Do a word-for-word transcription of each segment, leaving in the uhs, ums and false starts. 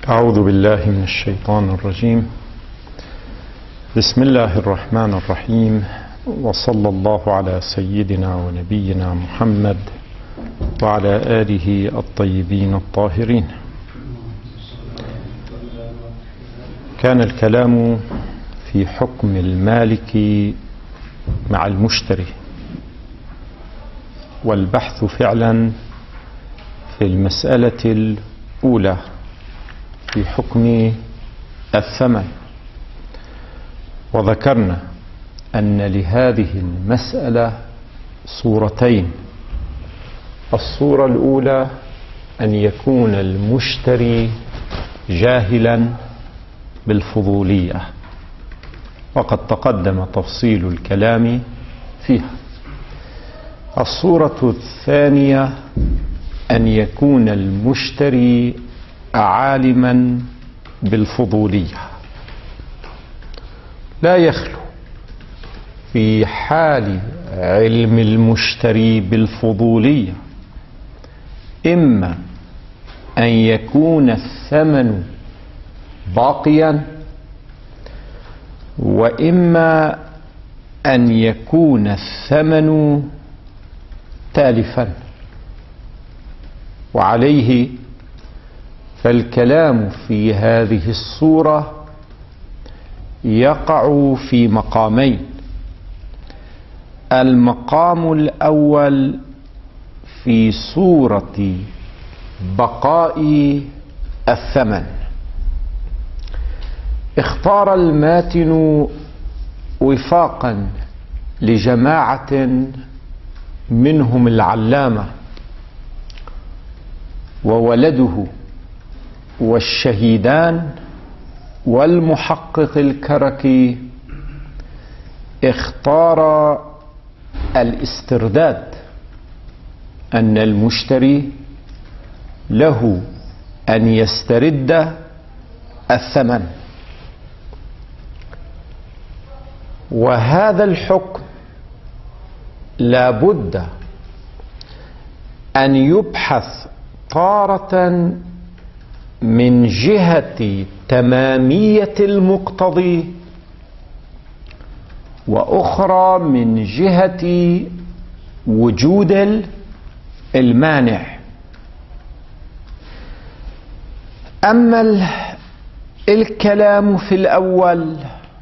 أعوذ بالله من الشيطان الرجيم. بسم الله الرحمن الرحيم، وصلى الله على سيدنا ونبينا محمد وعلى آله الطيبين الطاهرين. كان الكلام في حكم المالك مع المشتري، والبحث فعلا في المسألة الأولى في حكم الثمن، وذكرنا أن لهذه المسألة صورتين. الصورة الأولى أن يكون المشتري جاهلا بالفضولية، وقد تقدم تفصيل الكلام فيها. الصورة الثانية أن يكون المشتري عالما بالفضولية. لا يخلو في حال علم المشتري بالفضولية إما أن يكون الثمن باقيا، وإما أن يكون الثمن تالفا. وعليه فالكلام في هذه الصورة يقع في مقامين. المقام الأول في صورة بقاء الثمن. اختار الماتن وفاقا لجماعة منهم العلامة وولده والشهيدان والمحقق الكركي، اختار الاسترداد، أن المشتري له أن يسترد الثمن. وهذا الحكم لا بد أن يبحث تارة من جهة تمامية المقتضي، وأخرى من جهة وجود المانع. أما الكلام في الأول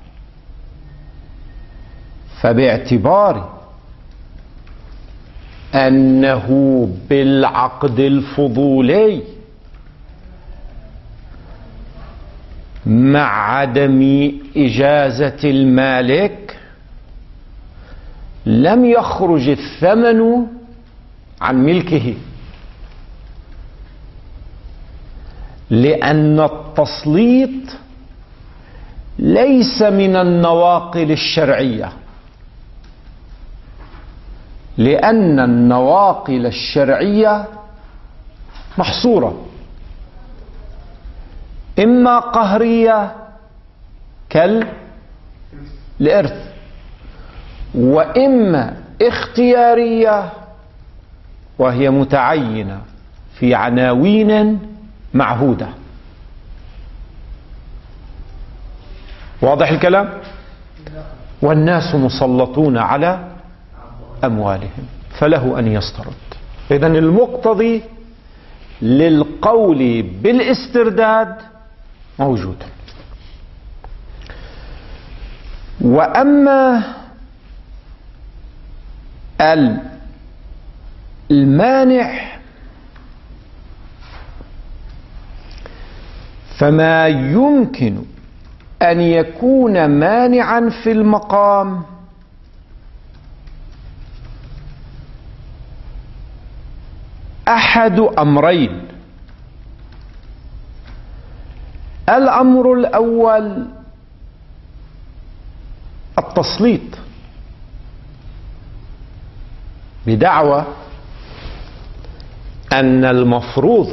فباعتبار أنه بالعقد الفضولي مع عدم إجازة المالك لم يخرج الثمن عن ملكه، لأن التسليط ليس من النواقل الشرعية، لأن النواقل الشرعية محصورة، إما قهرية كالإرث، وإما اختيارية وهي متعينة في عناوين معهودة. واضح الكلام؟ والناس مسلطون على أموالهم فله أن يسترد. إذن المقتضي للقول بالاسترداد موجود. وأما المانع فما يمكن أن يكون مانعا في المقام أحد أمرين. الأمر الأول التسليط بدعوى أن المفروض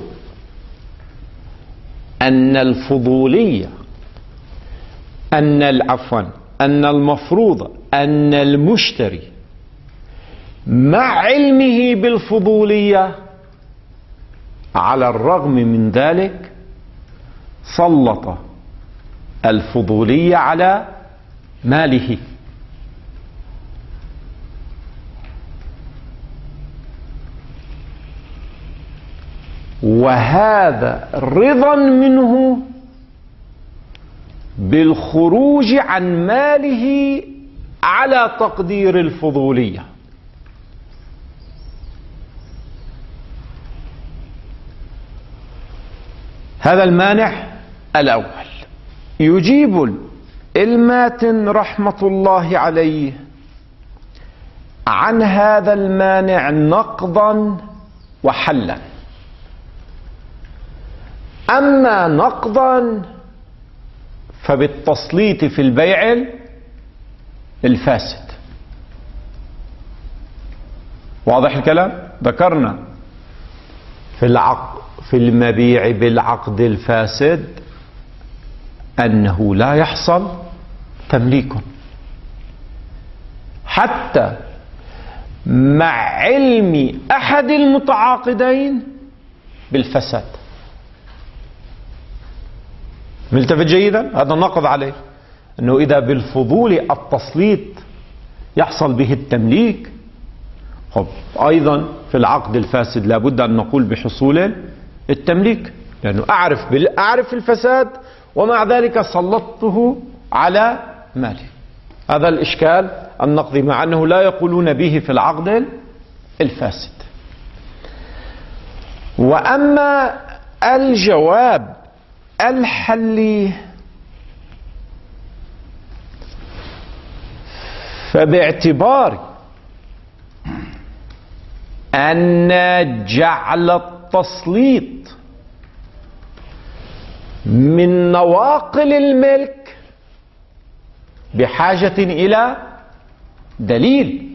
أن الفضولية أن العفوا أن المفروض أن المشتري مع علمه بالفضولية على الرغم من ذلك سلط الفضولية على ماله، وهذا رضا منه بالخروج عن ماله على تقدير الفضولية. هذا المانع الأول. يجيب الماتن رحمة الله عليه عن هذا المانع نقضا وحلا. أما نقضا فبالتسليط في البيع الفاسد. واضح الكلام؟ ذكرنا في العقد في المبيع بالعقد الفاسد أنه لا يحصل تمليك حتى مع علم أحد المتعاقدين بالفساد. ملتفت جيدا؟ هذا نقض عليه أنه إذا بالفضول التسليط يحصل به التمليك، خب أيضا في العقد الفاسد لابد أن نقول بحصول التمليك، لأنه أعرف أعرف الفساد ومع ذلك سلطته على مالي. هذا الإشكال النقضي، مع أنه لا يقولون به في العقد الفاسد. وأما الجواب الحلي فباعتبار أن جعل التسليط من نواقل الملك بحاجة إلى دليل،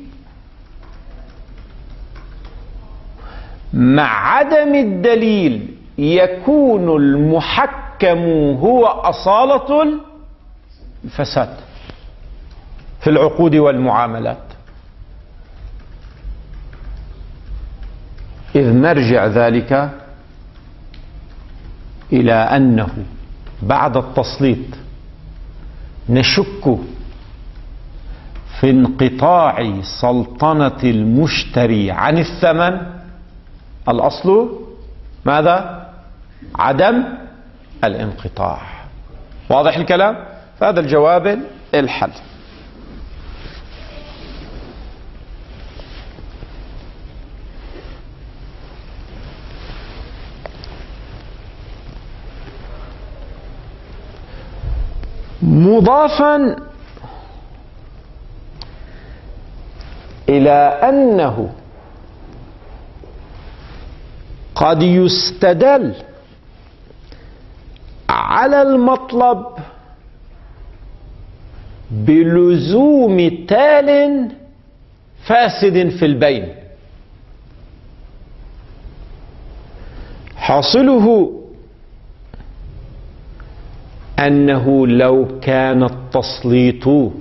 مع عدم الدليل يكون المحكم هو أصالة الفساد في العقود والمعاملات. إذ مرجع ذلك إلى أنه بعد التسليط نشك في انقطاع سلطنة المشتري عن الثمن. الأصل ماذا؟ عدم الانقطاع. واضح الكلام؟ فهذا الجواب الحل. مضافا إلى أنه قد يستدل على المطلب بلزوم تال فاسد في البين، حاصله أنه لو كان التسليط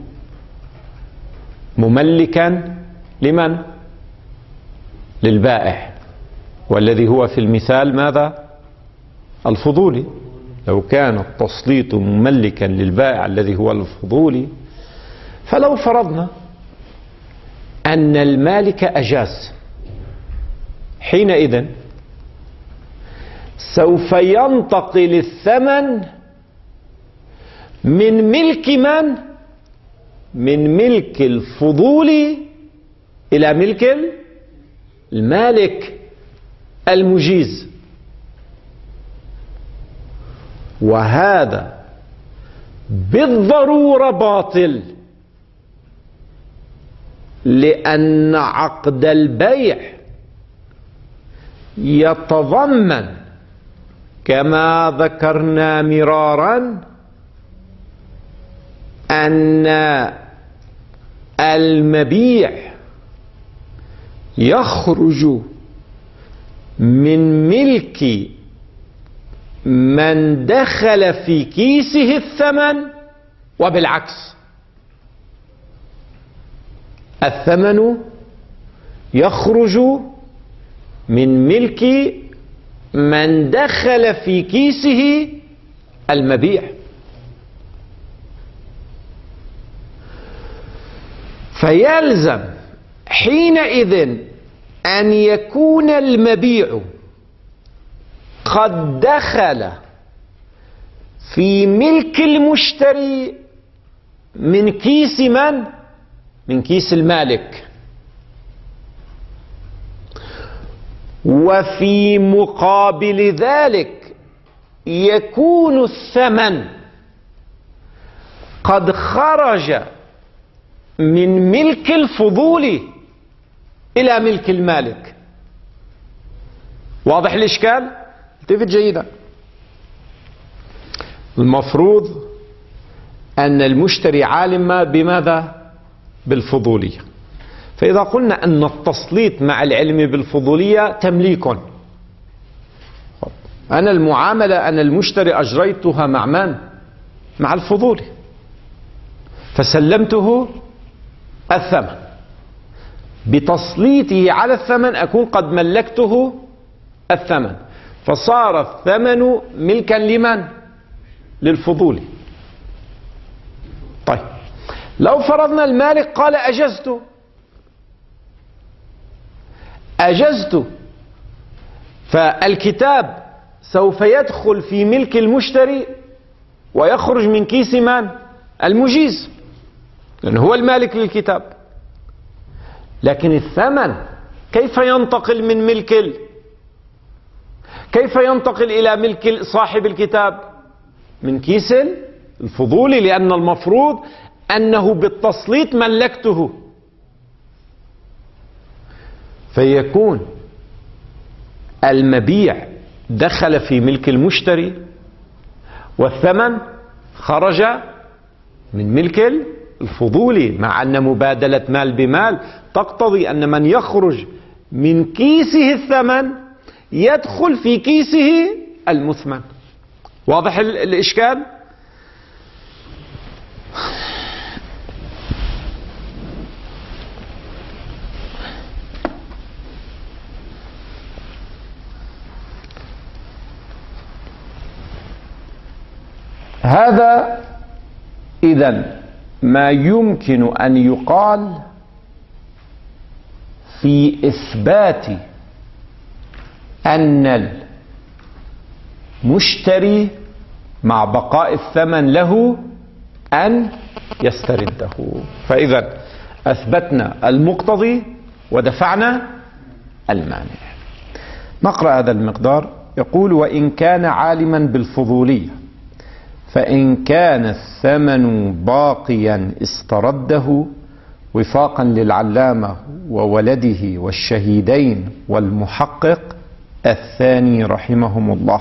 مملكا لمن؟ للبائع، والذي هو في المثال ماذا؟ الفضولي. لو كان التسليط مملكا للبائع الذي هو الفضولي، فلو فرضنا أن المالك أجاز، حينئذ سوف ينتقل الثمن من ملك من؟ من ملك الفضولي إلى ملك المالك المجيز، وهذا بالضرورة باطل، لأن عقد البيع يتضمن كما ذكرنا مرارا أن المبيع يخرج من ملك من دخل في كيسه الثمن، وبالعكس الثمن يخرج من ملك من دخل في كيسه المبيع. فيلزم حينئذ أن يكون المبيع قد دخل في ملك المشتري من كيس من؟ من كيس المالك. وفي مقابل ذلك يكون الثمن قد خرج من ملك الفضول إلى ملك المالك. واضح الإشكال؟ التفت جيدا. المفروض أن المشتري عالم بماذا؟ بالفضولية. فإذا قلنا أن التسليط مع العلم بالفضولية تمليك، أنا المعاملة أنا المشتري أجريتها مع من؟ مع الفضولي، فسلمته الثمن. بتسليطه على الثمن أكون قد ملكته الثمن، فصار الثمن ملكا لمن؟ للفضولي. طيب لو فرضنا المالك قال أجزت أجزت فالكتاب سوف يدخل في ملك المشتري ويخرج من كيس من؟ المجيز، لأنه هو المالك للكتاب. لكن الثمن كيف ينتقل من ملك ال... كيف ينتقل إلى ملك صاحب الكتاب؟ من كيس الفضولي، لأن المفروض أنه بالتسليط ملكته. فيكون المبيع دخل في ملك المشتري والثمن خرج من ملك الفضولي، مع أن مبادلة مال بمال تقتضي أن من يخرج من كيسه الثمن يدخل في كيسه المثمن. واضح الإشكال؟ هذا إذن ما يمكن أن يقال في إثبات أن المشتري مع بقاء الثمن له أن يسترده. فإذا أثبتنا المقتضي ودفعنا المانع. نقرأ هذا المقدار. يقول: وإن كان عالما بالفضولية فإن كان الثمن باقيا استرده وفاقا للعلامة وولده والشهيدين والمحقق الثاني رحمهم الله،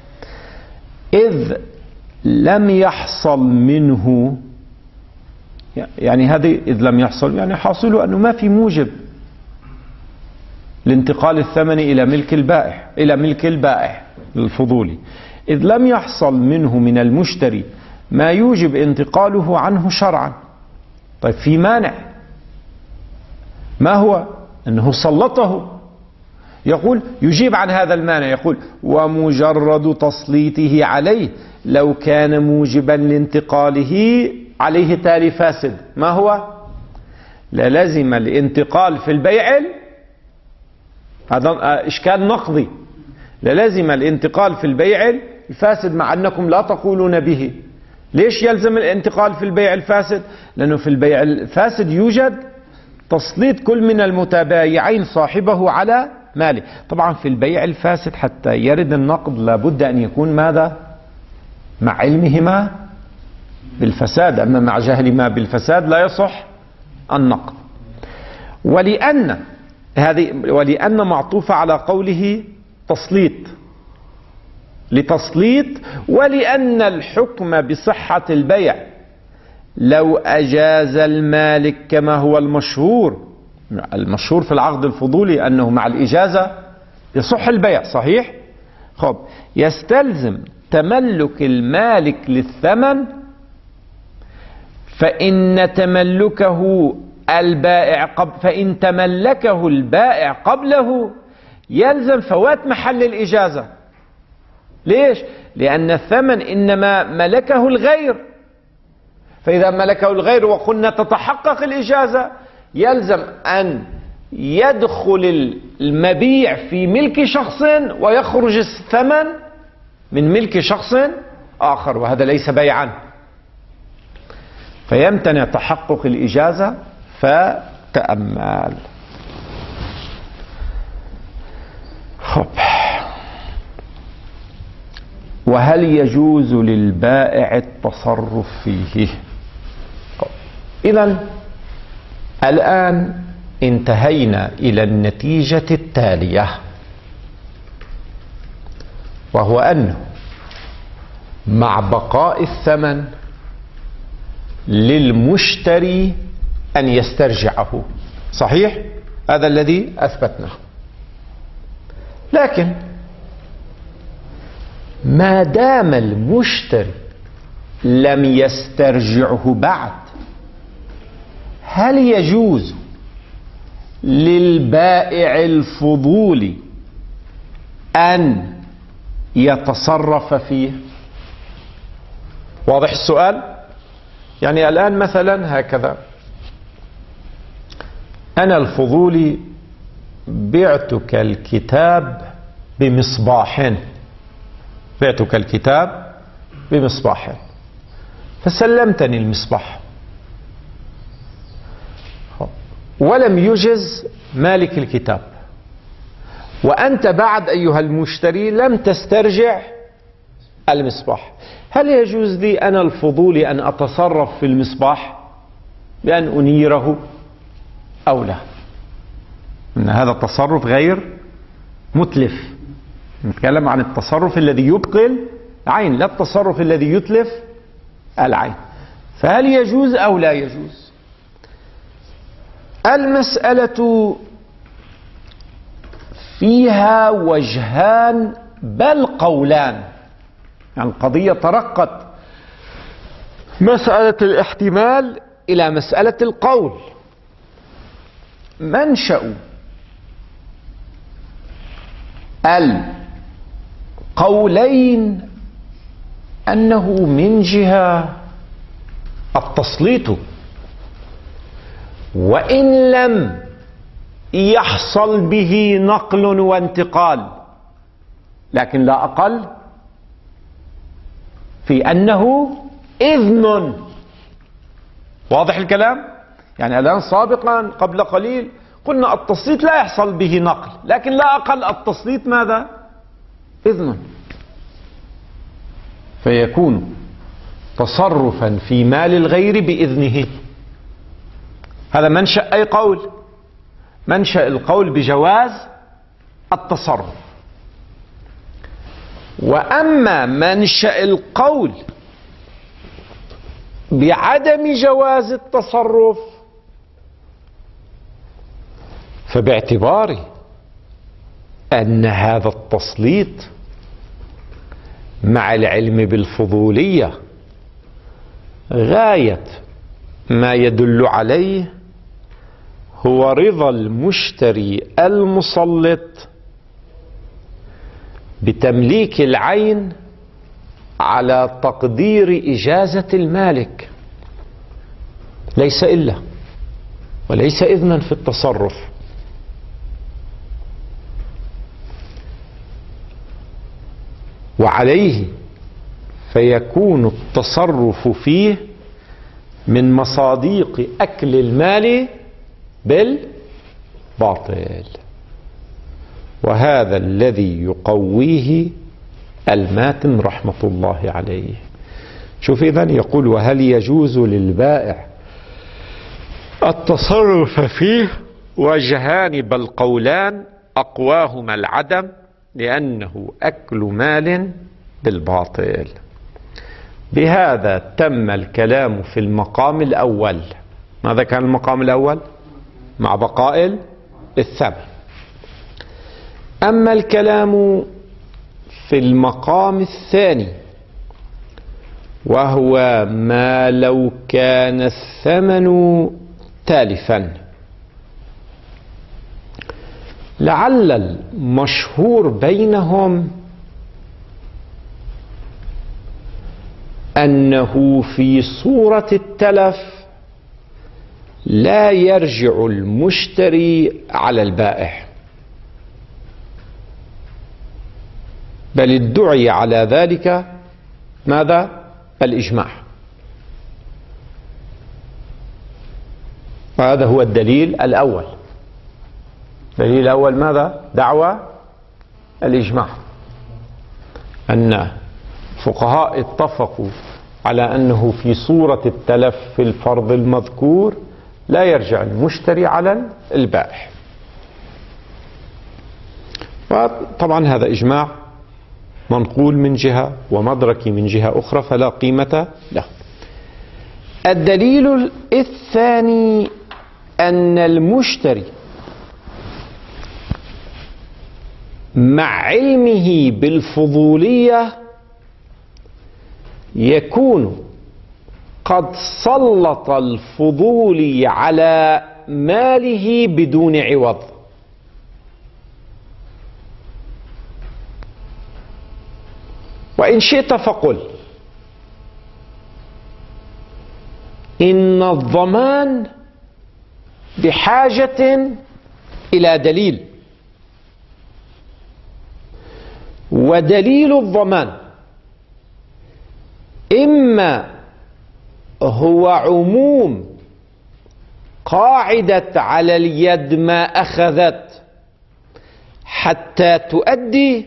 إذ لم يحصل منه، يعني هذه إذ لم يحصل يعني حاصله أنه ما في موجب لانتقال الثمن إلى ملك البائع إلى ملك البائع الفضولي، إذ لم يحصل منه من المشتري ما يوجب انتقاله عنه شرعا. طيب في مانع، ما هو؟ أنه سلطه. يقول يجيب عن هذا المانع، يقول: ومجرد تسليطه عليه لو كان موجبا لانتقاله عليه تالي فاسد. ما هو؟ للزم الانتقال في البيع، هذا إشكال نقضي، للزم الانتقال في البيع الفاسد مع أنكم لا تقولون به. ليش يلزم الانتقال في البيع الفاسد؟ لأنه في البيع الفاسد يوجد تسليط كل من المتبايعين صاحبه على ماله. طبعا في البيع الفاسد حتى يرد النقد لابد أن يكون ماذا؟ مع علمهما بالفساد، أما مع جهلهما بالفساد لا يصح النقد. ولأن هذه ولأن معطوفة على قوله تسليط، لتسليط، ولأن الحكم بصحة البيع لو أجاز المالك كما هو المشهور المشهور في العقد الفضولي أنه مع الإجازة يصح البيع، صحيح؟ خب يستلزم تملك المالك للثمن، فإن تملكه البائع قبل فإن تملكه البائع قبله يلزم فوات محل الإجازة. ليش؟ لأن الثمن إنما ملكه الغير، فإذا ملكه الغير وقلنا تتحقق الإجازة يلزم أن يدخل المبيع في ملك شخص ويخرج الثمن من ملك شخص آخر، وهذا ليس بيعا، فيمتنع تحقق الإجازة. فتأمل. خب. وهل يجوز للبائع التصرف فيه؟ إذن الآن انتهينا إلى النتيجة التالية، وهو أنه مع بقاء الثمن للمشتري أن يسترجعه. صحيح؟ هذا الذي أثبتناه. لكن ما دام المشتري لم يسترجعه بعد، هل يجوز للبائع الفضولي أن يتصرف فيه؟ واضح السؤال؟ يعني الآن مثلا هكذا، أنا الفضولي بعتك الكتاب بمصباح، بعتك الكتاب بمصباح، فسلمتني المصباح ولم يجز مالك الكتاب، وأنت بعد أيها المشتري لم تسترجع المصباح، هل يجوز لي أنا الفضولي أن أتصرف في المصباح بأن أنيره أو لا؟ إن هذا التصرف غير متلف، نتكلم عن التصرف الذي يبقل عين، لا التصرف الذي يتلف العين. فهل يجوز أو لا يجوز؟ المسألة فيها وجهان بل قولان، يعني القضية ترقت مسألة الاحتمال إلى مسألة القول. منشأ القولين أنه من جهة التسليط، وإن لم يحصل به نقل وانتقال، لكن لا أقل في أنه إذن. واضح الكلام؟ يعني الآن سابقا قبل قليل قلنا التسليط لا يحصل به نقل، لكن لا أقل التسليط ماذا؟ إذن، فيكون تصرفا في مال الغير بإذنه. هذا منشأ أي قول؟ منشأ القول بجواز التصرف. وأما منشأ القول بعدم جواز التصرف، فباعتبار أن هذا التسليط مع العلم بالفضولية غاية ما يدل عليه هو رضا المشتري المسلط بتمليك العين على تقدير إجازة المالك، ليس إلا وليس إذنا في التصرف. وعليه فيكون التصرف فيه من مصاديق أكل المال بالباطل، وهذا الذي يقويه الماتن رحمة الله عليه. شوف إذن يقول: وهل يجوز للبائع التصرف فيه؟ وجهان بل قولان، أقواهما العدم، لأنه أكل مال بالباطل. بهذا تم الكلام في المقام الأول. ماذا كان المقام الأول؟ مع بقاء الثمن. أما الكلام في المقام الثاني، وهو ما لو كان الثمن تالفا، لعل المشهور بينهم أنه في صورة التلف لا يرجع المشتري على البائع، بل ادعي على ذلك ماذا؟ الإجماع. وهذا هو الدليل الأول. الدليل الأول ماذا؟ دعوى الإجماع، أن الفقهاء اتفقوا على أنه في صورة التلف في الفرض المذكور لا يرجع المشتري على البائع. وطبعا هذا إجماع منقول من جهة ومدركي من جهة أخرى فلا قيمة له. الدليل الثاني أن المشتري مع علمه بالفضولية يكون قد سلط الفضولي على ماله بدون عوض، وإن شئت فقل إن الضمان بحاجة إلى دليل، ودليل الضمان إما هو عموم قاعدة على اليد ما أخذت حتى تؤدي،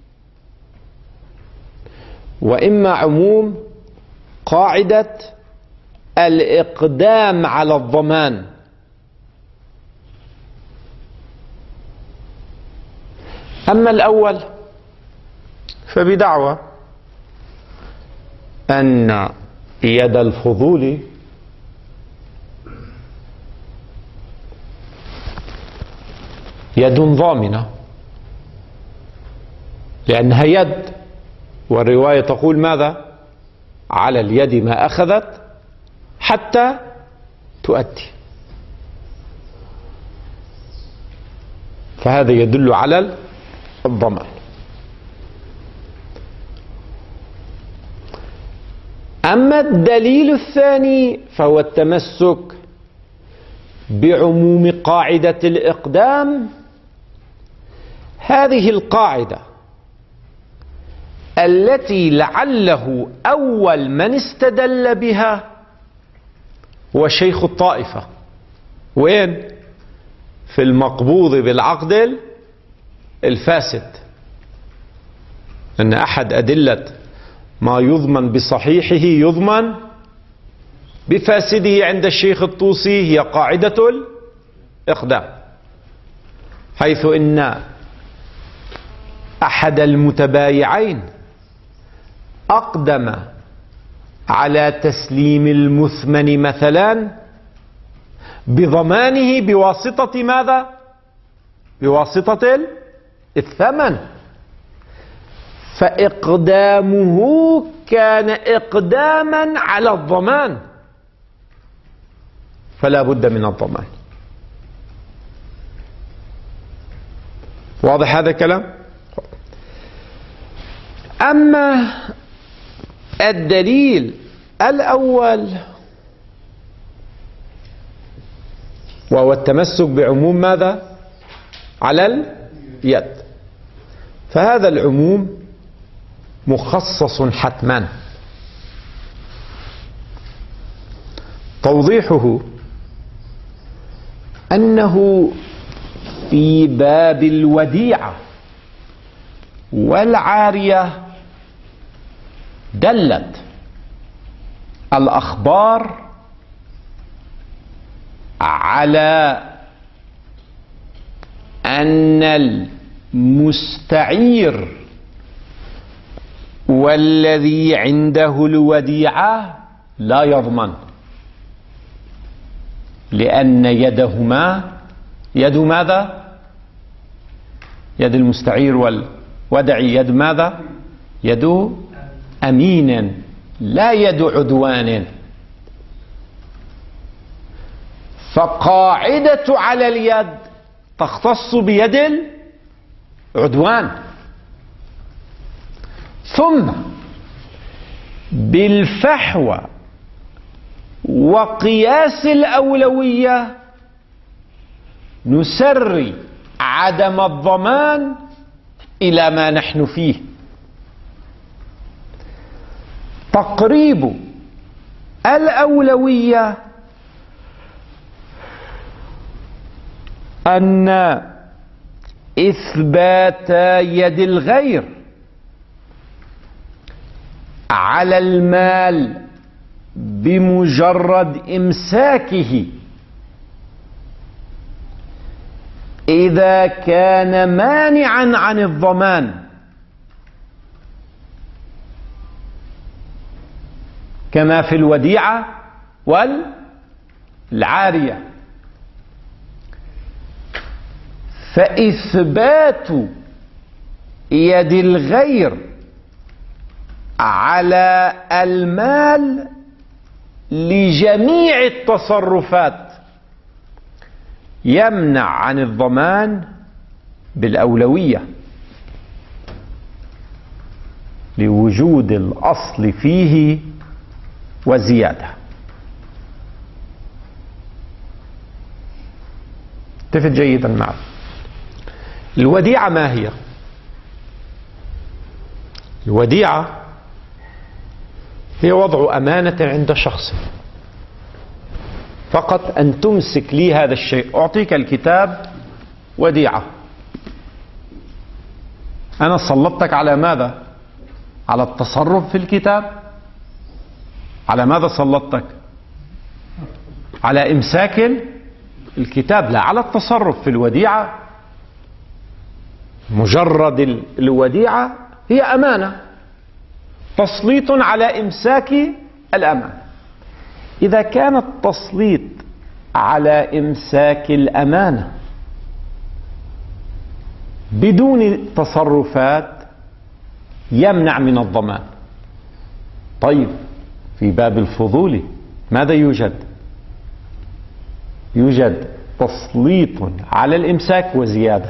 وإما عموم قاعدة الإقدام على الضمان. أما الأول فبدعوى أن يد الفضول يد ضامنة، لأنها يد، والرواية تقول ماذا؟ على اليد ما أخذت حتى تؤدي، فهذا يدل على الضمان. أما الدليل الثاني فهو التمسك بعموم قاعدة الإقدام. هذه القاعدة التي لعله أول من استدل بها هو شيخ الطائفة. وين؟ في المقبوض بالعقد الفاسد، أن أحد أدلة ما يضمن بصحيحه يضمن بفاسده عند الشيخ الطوسي هي قاعدة الإقدام، حيث إن أحد المتبايعين أقدم على تسليم المثمن مثلا بضمانه بواسطة ماذا؟ بواسطة الثمن، فإقدامه كان إقداما على الضمان، فلا بد من الضمان. واضح هذا الكلام؟ أما الدليل الأول وهو التمسك بعموم ماذا؟ على اليد، فهذا العموم مخصص حتما. توضيحه أنه في باب الوديعة والعارية دلت الأخبار على أن المستعير والذي عنده الوديعة لا يضمن، لأن يدهما يد ماذا؟ يد المستعير والودع يد ماذا؟ يد أمين لا يد عدوان. فقاعدة على اليد تختص بيد العدوان. ثم بالفحوى وقياس الأولوية نسري عدم الضمان إلى ما نحن فيه. تقريب الأولوية أن إثبات يد الغير على المال بمجرد إمساكه إذا كان مانعا عن الضمان، كما في الوديعة والعارية. فإثبات يد الغير على المال لجميع التصرفات يمنع عن الضمان بالأولوية لوجود الأصل فيه وزيادة. التفت جيدا معي. الوديعة ما هي؟ الوديعة هي وضع أمانة عند شخص، فقط أن تمسك لي هذا الشيء. أعطيك الكتاب وديعة، أنا سلطتك على ماذا؟ على التصرف في الكتاب. على ماذا سلطتك؟ على إمساك الكتاب، لا على التصرف في الوديعة. مجرد الوديعة هي أمانة، تسليط على إمساك الأمانة. إذا كان التسليط على إمساك الأمانة بدون تصرفات يمنع من الضمان. طيب في باب الفضول ماذا يوجد؟ يوجد تسليط على الإمساك وزيادة.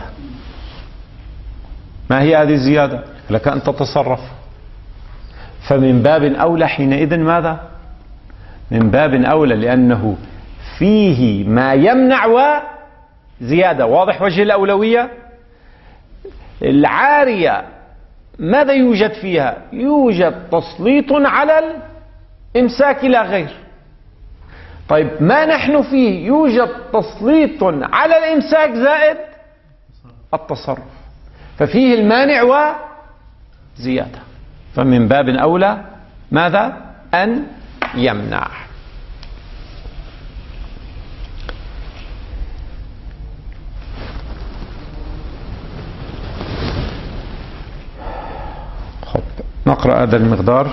ما هي هذه الزيادة؟ لك أن تتصرف. فمن باب أولى حينئذ ماذا؟ من باب أولى، لأنه فيه ما يمنع وزيادة. واضح وجه الأولوية؟ العارية ماذا يوجد فيها؟ يوجد تسليط على الإمساك لا غير. طيب ما نحن فيه يوجد تسليط على الإمساك زائد التصرف، ففيه المانع وزيادة. فمن باب أولى ماذا؟ أن يمنع. نقرأ هذا المقدار.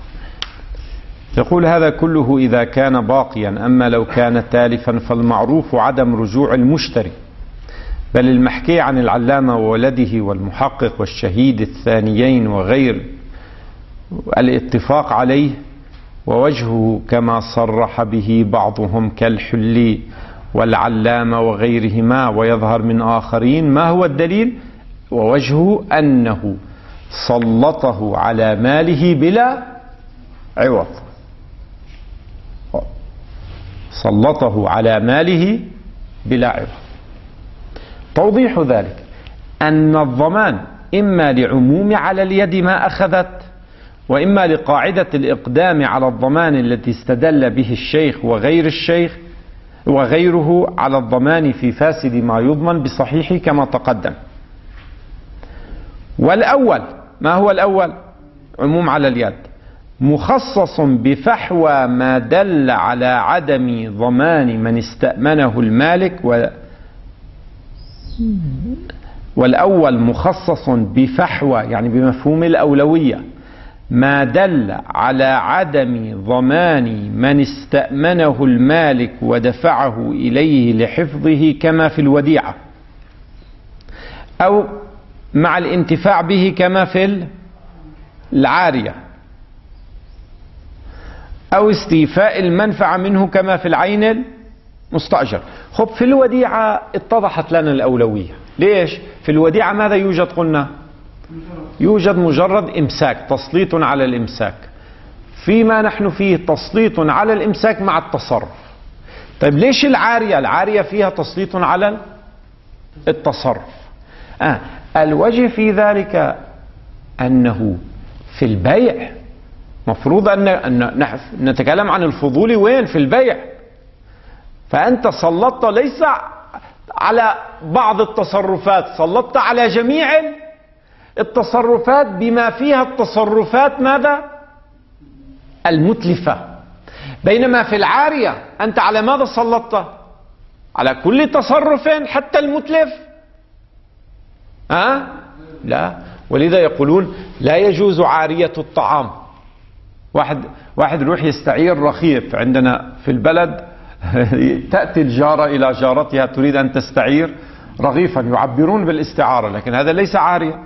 يقول: هذا كله إذا كان باقيا، أما لو كان تالفا فالمعروف عدم رجوع المشتري، بل المحكي عن العلامة وولده والمحقق والشهيد الثانيين وغير الاتفاق عليه، ووجهه كما صرح به بعضهم كالحلي والعلامة وغيرهما، ويظهر من آخرين. ما هو الدليل؟ ووجهه أنه سلطه على ماله بلا عوض. سلطه على ماله بلا عوض. توضيح ذلك أن الضمان إما لعموم على اليد ما أخذت، وإما لقاعدة الإقدام على الضمان التي استدل به الشيخ وغير الشيخ وغيره على الضمان في فاسد ما يضمن بصحيح كما تقدم. والأول، ما هو الأول؟ عموم على اليد، مخصص بفحوى ما دل على عدم ضمان من استأمنه المالك، و والأول مخصص بفحوى يعني بمفهوم الأولوية ما دل على عدم ضمان من استأمنه المالك ودفعه إليه لحفظه كما في الوديعة، أو مع الانتفاع به كما في العارية، أو استيفاء المنفعة منه كما في العين المستأجر. خب في الوديعة اتضحت لنا الأولوية. ليش؟ في الوديعة ماذا يوجد؟ قلنا يوجد مجرد إمساك، تسليط على الإمساك. فيما نحن فيه تسليط على الإمساك مع التصرف. طيب ليش العارية؟ العارية فيها تسليط على التصرف. آه. الوجه في ذلك أنه في البيع مفروض أن, أن نتكلم عن الفضول وين؟ في البيع. فأنت سلطت ليس على بعض التصرفات، سلطت على جميع التصرفات بما فيها التصرفات ماذا؟ المتلفة. بينما في العارية أنت على ماذا سلطت؟ على كل تصرف حتى المتلف؟ أه؟ لا. ولذا يقولون لا يجوز عارية الطعام. واحد واحد يروح يستعير رغيف عندنا في البلد، تأتي الجارة إلى جارتها تريد أن تستعير رغيفا، يعبرون بالاستعارة، لكن هذا ليس عارية.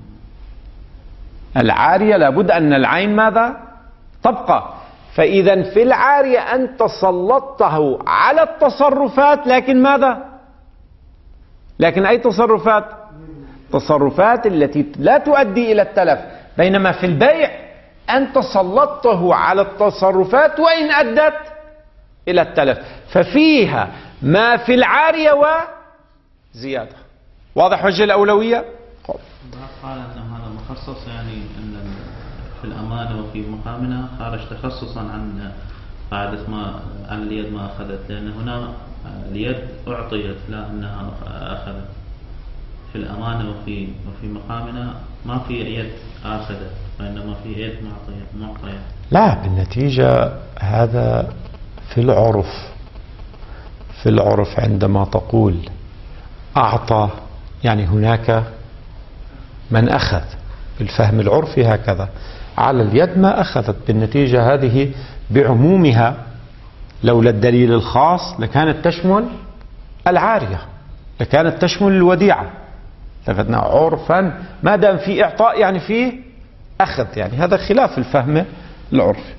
العارية لابد أن العين ماذا؟ تبقى. فإذا في العارية أنت سلطته على التصرفات، لكن ماذا؟ لكن أي تصرفات؟ تصرفات التي لا تؤدي إلى التلف. بينما في البيع أنت سلطته على التصرفات وإن أدت إلى التلف، ففيها ما في العارية وزيادة. واضح وجه الأولوية؟ قال أن هذا مخصص، يعني أن في الأمانة وفي مقامنا خارج تخصصا عن قاعدة ما عن اليد ما أخذت، لأن هنا اليد أعطيت لا أنها أخذت. في الأمانة وفي وفي مقامنا ما في يد أخذت، وإنما في يد معطية معطية. لا، بالنتيجة هذا في العرف. في العرف عندما تقول أعطى يعني هناك من أخذ، بالفهم العرفي هكذا. على اليد ما أخذت، بالنتيجة هذه بعمومها لولا الدليل الخاص لكانت تشمل العارية، لكانت تشمل الوديعة. لفتنا عرفا ما دام في إعطاء يعني في أخذ، يعني هذا خلاف الفهم العرفي.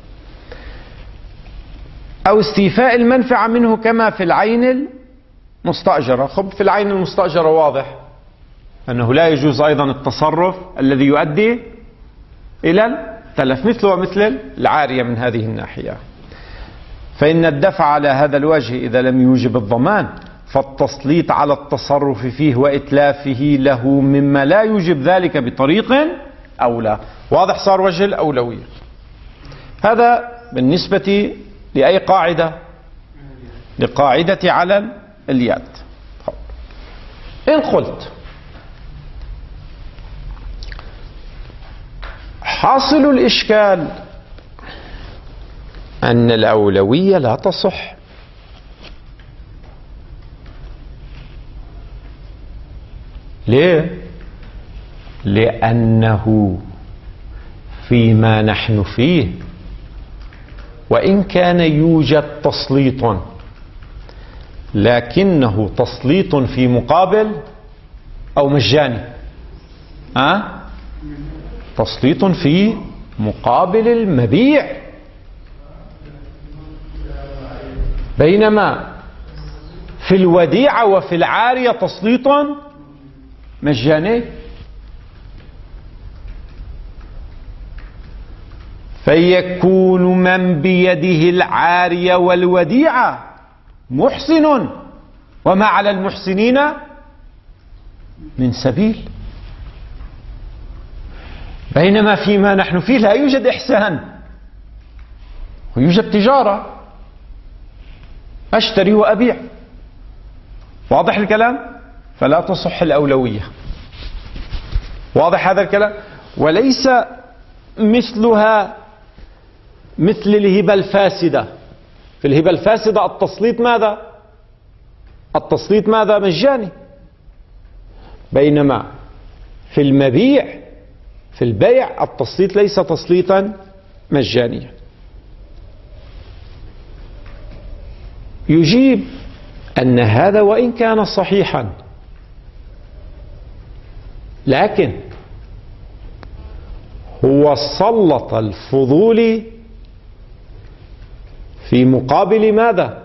أو استيفاء المنفعة منه كما في العين المستأجرة. خب في العين المستأجرة واضح أنه لا يجوز أيضا التصرف الذي يؤدي إلى التلف، مثله ومثل العارية من هذه الناحية. فإن الدفع على هذا الوجه إذا لم يوجب الضمان، فالتسليط على التصرف فيه وإتلافه له مما لا يوجب ذلك بطريق أولى. واضح صار وجه الأولوية. هذا بالنسبة لأي قاعدة؟ لقاعدة على اليد. إن قلت حاصل الإشكال أن الأولوية لا تصح. ليه؟ لأنه فيما نحن فيه وإن كان يوجد تسليط، لكنه تسليط في مقابل أو مجاني. أه؟ تسليط في مقابل المبيع. بينما في الوديعة وفي العارية تسليط مجاني. فيكون من بيده العارية والوديعة محسن، وما على المحسنين من سبيل. بينما فيما نحن فيه لا يوجد إحسان ويوجد تجارة، أشتري وأبيع. واضح الكلام؟ فلا تصح الأولوية. واضح هذا الكلام؟ وليس مثلها مثل الهبة الفاسدة. في الهبة الفاسدة التسليط ماذا؟ التسليط ماذا؟ مجاني. بينما في المبيع في البيع التسليط ليس تسليطا مجانيا. يجيب أن هذا وإن كان صحيحا، لكن هو سلط الفضول في مقابل ماذا؟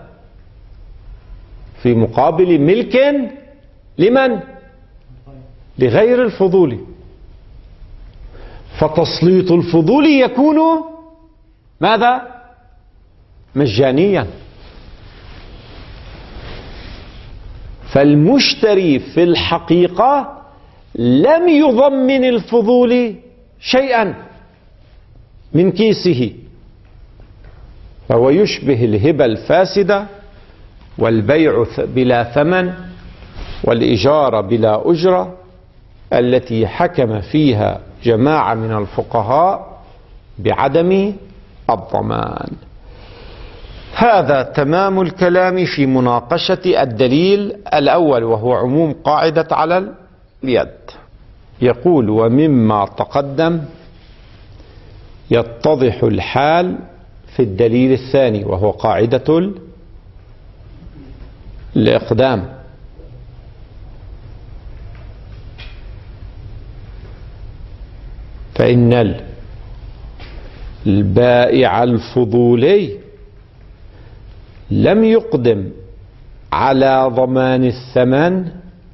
في مقابل ملك لمن؟ لغير الفضول. فتسليط الفضول يكون ماذا؟ مجانيا. فالمشتري في الحقيقة لم يضمن الفضول شيئا من كيسه، فهو يشبه الهبة الفاسدة والبيع بلا ثمن والإجارة بلا أجرة التي حكم فيها جماعة من الفقهاء بعدم الضمان. هذا تمام الكلام في مناقشة الدليل الأول، وهو عموم قاعدة على اليد. يقول: ومما تقدم يتضح الحال في الدليل الثاني، وهو قاعدة الإقدام. فإن البائع الفضولي لم يقدم على ضمان الثمن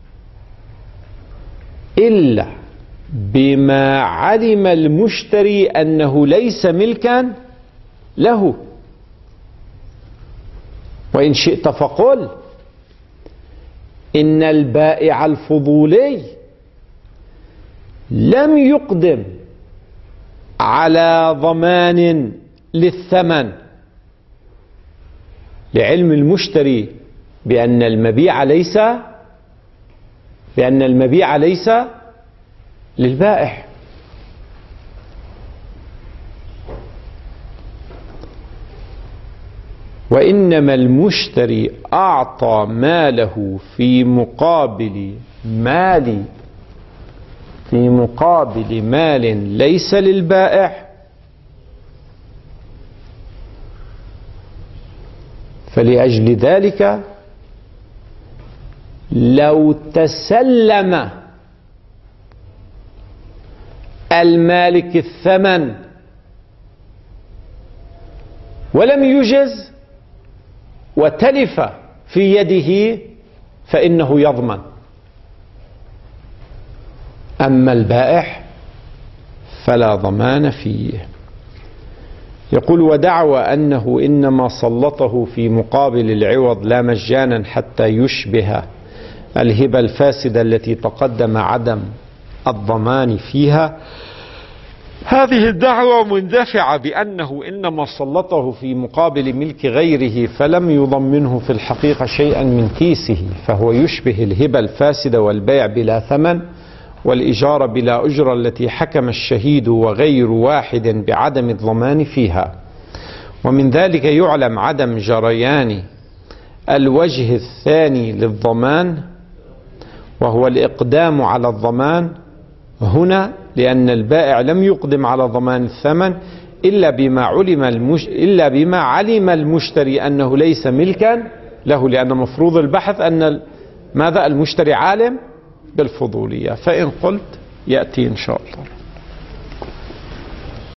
إلا بما علم المشتري أنه ليس ملكا له. وإن شئت فقل إن البائع الفضولي لم يقدم على ضمان للثمن لعلم المشتري بأن المبيع ليس بأن المبيع ليس للبائع. وإنما المشتري أعطى ماله في مقابل مال في مقابل مال ليس للبائع، فلأجل ذلك لو تسلم المالك الثمن ولم يجز وتلف في يده فإنه يضمن. أما البائع فلا ضمان فيه. يقول: ودعوى أنه إنما سلطه في مقابل العوض لا مجانا حتى يشبه الهبة الفاسدة التي تقدم عدم الضمان فيها، هذه الدعوة مندفعة بأنه إنما سلطه في مقابل ملك غيره فلم يضمنه في الحقيقة شيئا من كيسه، فهو يشبه الهبة الفاسدة والبيع بلا ثمن والإجارة بلا أجرة التي حكم الشهيد وغير واحد بعدم الضمان فيها. ومن ذلك يعلم عدم جريان الوجه الثاني للضمان، وهو الإقدام على الضمان هنا، لأن البائع لم يقدم على ضمان الثمن إلا بما علم المش... إلا بما علم المشتري أنه ليس ملكا له، لأن مفروض البحث أن ماذا المشتري عالم بالفضولية. فإن قلت يأتي إن شاء الله.